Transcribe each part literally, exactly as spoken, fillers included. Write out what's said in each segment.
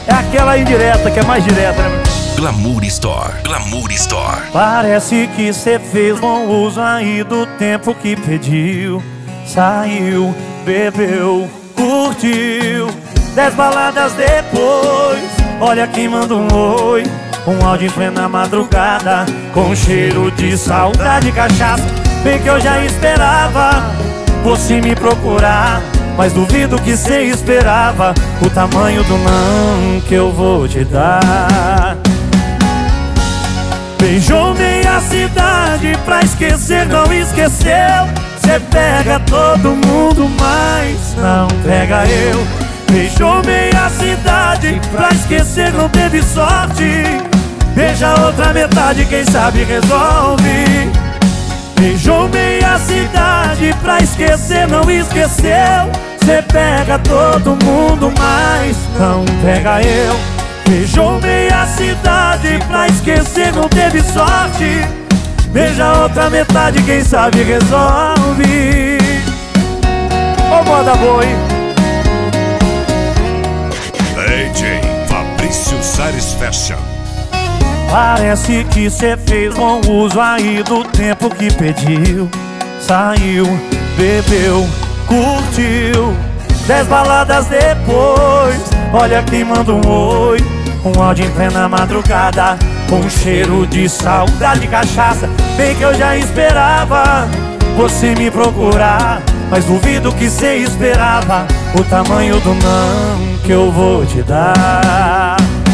É aquela indireta que é mais direta, né? Glamour Store, Glamour Store. Parece que cê fez bom uso aí do tempo que pediu. Saiu, bebeu, curtiu. Dez baladas depois, olha quem manda um oi. Um áudio em plena madrugada, com cheiro de saudade e cachaça. Bem que eu já esperava você me procurar, mas duvido que cê esperava o tamanho do não que eu vou te dar. Beijou meia cidade pra esquecer, não esqueceu. Cê pega todo mundo, mas não pega eu. Beijou meia cidade pra esquecer, não teve sorte. Beija outra metade, quem sabe resolve. Beijou meia cidade pra esquecer, não esqueceu. Cê pega todo mundo, mas não pega eu. Beijou meia cidade pra esquecer, não teve sorte. Beija outra metade, quem sabe resolve. Ô moda boa, hein? D J Fabrício Sares Fashion. Parece que cê fez bom uso aí do tempo que pediu. Saiu, bebeu, curtiu. Dez baladas depois, olha quem manda um oi. Um áudio em plena madrugada, com cheiro de saudade e cachaça. Bem que eu já esperava você me procurar, mas duvido que cê esperava o tamanho do não que eu vou te dar.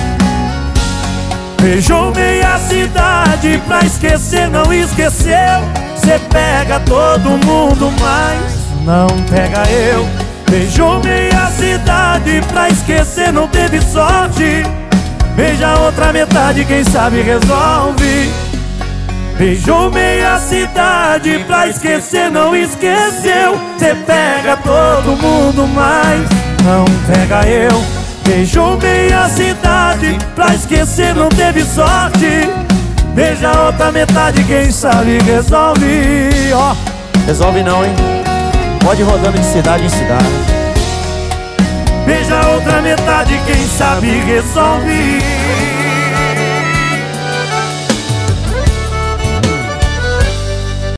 Beijou meia cidade pra esquecer, não esqueceu. Cê pega todo mundo, mas não pega eu. Beijou meia cidade pra esquecer, não teve sorte. Beija outra metade, quem sabe resolve. Beijou meia cidade pra esquecer, não esqueceu. Cê pega todo mundo, mas não pega eu. Beijou meia cidade pra esquecer, não teve sorte. Beija outra metade, quem sabe resolve. Ó, oh, resolve não, hein? Pode ir rodando de cidade em cidade. Beija outra metade, quem sabe resolve.